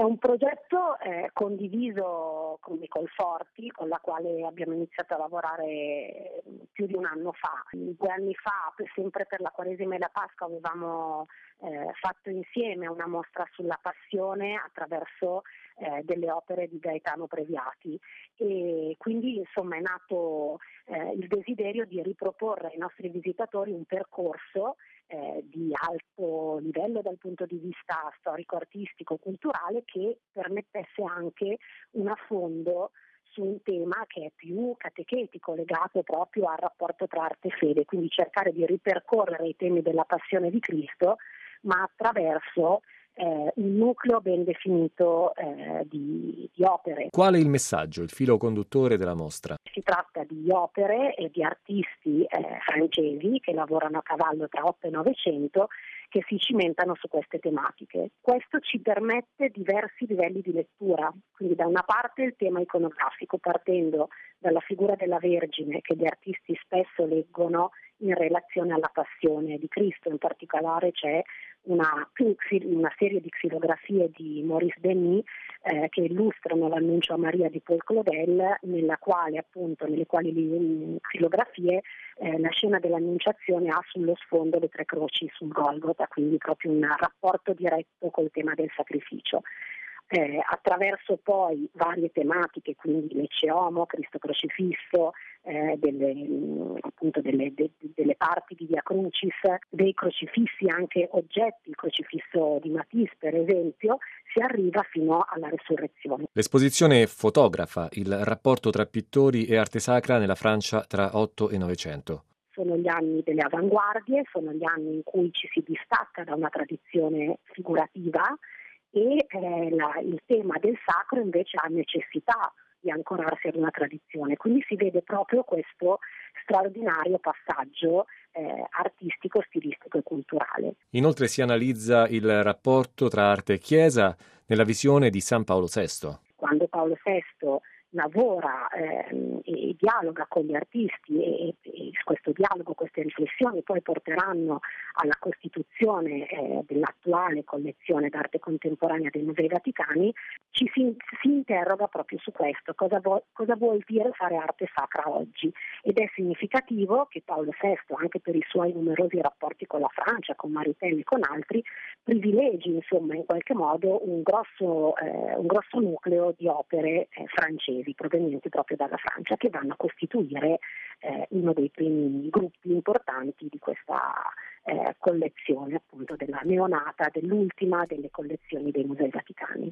un progetto condiviso con Nicole Forti, con la quale abbiamo iniziato a lavorare più di un anno fa. 2 anni fa, sempre per la Quaresima e la Pasqua, avevamo fatto insieme una mostra sulla passione attraverso delle opere di Gaetano Previati, e quindi insomma è nato il desiderio di riproporre ai nostri visitatori un percorso di alto livello dal punto di vista storico, artistico, culturale, che permettesse anche un affondo su un tema che è più catechetico, legato proprio al rapporto tra arte e fede, quindi cercare di ripercorrere i temi della passione di Cristo, ma attraverso un nucleo ben definito di opere. Qual è il messaggio, il filo conduttore della mostra? Si tratta di opere e di artisti francesi che lavorano a cavallo tra 8 e 900, che si cimentano su queste tematiche. Questo ci permette diversi livelli di lettura, quindi da una parte il tema iconografico, partendo dalla figura della Vergine, che gli artisti spesso leggono in relazione alla passione di Cristo. In particolare c'è una serie di xilografie di Maurice Denis che illustrano l'annuncio a Maria di Paul Claudel, nelle quali le xilografie la scena dell'annunciazione ha sullo sfondo le 3 croci sul Golgota, quindi proprio un rapporto diretto col tema del sacrificio. Attraverso poi varie tematiche, quindi Lecce Homo, Cristo crocifisso, delle parti di Via Crucis, dei crocifissi anche oggetti, il crocifisso di Matisse per esempio, si arriva fino alla resurrezione. L'esposizione fotografa il rapporto tra pittori e arte sacra nella Francia tra 8 e 900. Sono gli anni delle avanguardie, sono gli anni in cui ci si distacca da una tradizione figurativa, e il tema del sacro invece ha necessità di ancorarsi ad una tradizione, quindi si vede proprio questo straordinario passaggio artistico, stilistico e culturale. Inoltre si analizza il rapporto tra arte e Chiesa nella visione di San Paolo VI. Quando Paolo VI lavora e dialoga con gli artisti, e questo dialogo, queste riflessioni poi porteranno alla costituzione dell'attuale collezione d'arte contemporanea dei Musei Vaticani, si interroga proprio su questo, cosa vuol dire fare arte sacra oggi, ed è significativo che Paolo VI, anche per i suoi numerosi rapporti con la Francia, con Maritelli e con altri, privilegi insomma in qualche modo un grosso nucleo di opere francesi provenienti proprio dalla Francia, che vanno a costituire uno dei primi gruppi importanti di questa collezione, appunto della neonata, dell'ultima delle collezioni dei Musei Vaticani.